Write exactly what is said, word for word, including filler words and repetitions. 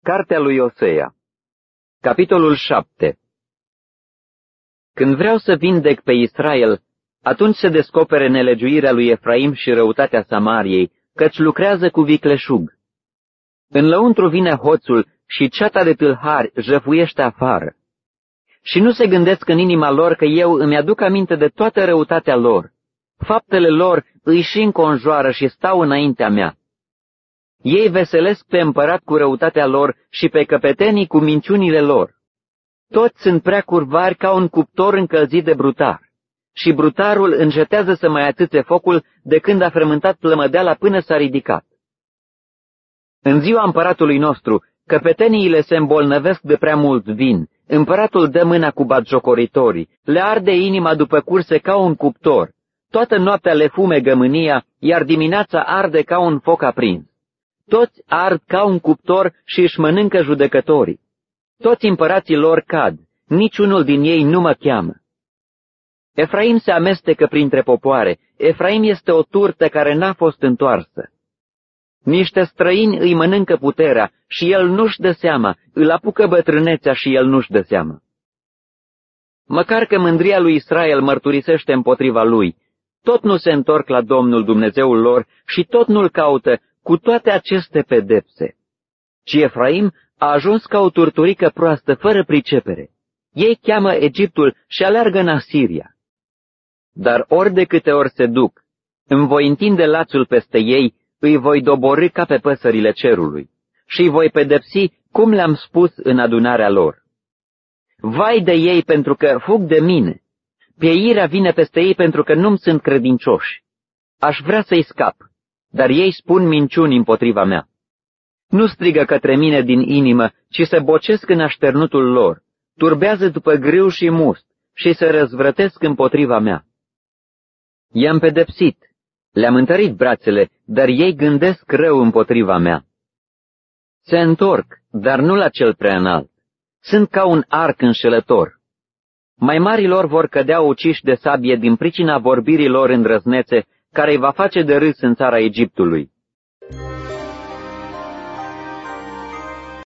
Cartea lui Osea, capitolul șapte. Când vreau să vindec pe Israel, atunci se descopere nelegiuirea lui Efraim și răutatea Samariei, căci lucrează cu vicleșug. În lăuntru vine hoțul și ceata de tâlhari jăfuiește afară. Și nu se gândesc în inima lor că eu îmi aduc aminte de toată răutatea lor. Faptele lor îi și înconjoară și stau înaintea mea. Ei veselesc pe împărat cu răutatea lor și pe căpetenii cu minciunile lor. Toți sunt prea curvari ca un cuptor încălzit de brutar, și brutarul încetează să mai atâțe focul de când a frământat plămădeala până s-a ridicat. În ziua împăratului nostru, căpeteniile se îmbolnăvesc de prea mult vin, împăratul dă mâna cu batjocoritorii, le arde inima după curse ca un cuptor, toată noaptea le fumegă mânia, iar dimineața arde ca un foc aprins. Toți ard ca un cuptor și își mănâncă judecătorii. Toți împărații lor cad, niciunul din ei nu mă cheamă. Efraim se amestecă printre popoare, Efraim este o turtă care n-a fost întoarsă. Niște străini îi mănâncă puterea și el nu-și dă seama, îl apucă bătrânețea și el nu-și dă seama. Măcar că mândria lui Israel mărturisește împotriva lui, tot nu se întorc la Domnul Dumnezeul lor și tot nu-l caută cu toate aceste pedepse. Ci Efraim a ajuns ca o turturică proastă, fără pricepere. Ei cheamă Egiptul și aleargă în Asiria. Dar ori de câte ori se duc, îmi voi întinde lațul peste ei, îi voi doborî ca pe păsările cerului și îi voi pedepsi cum le-am spus în adunarea lor. Vai de ei pentru că fug de mine, pieirea vine peste ei pentru că nu-mi sunt credincioși. Aș vrea să-i scap, dar ei spun minciuni împotriva mea. Nu strigă către mine din inimă, ci se bocesc în așternutul lor, turbează după grâu și must și se răzvrătesc împotriva mea. I-am pedepsit, le-am întărit brațele, dar ei gândesc rău împotriva mea. Se întorc, dar nu la cel prea înalt. Sunt ca un arc înșelător. Mai marilor vor cădea uciși de sabie din pricina vorbirii lor îndrăznețe, care îi va face de râs în țara Egiptului.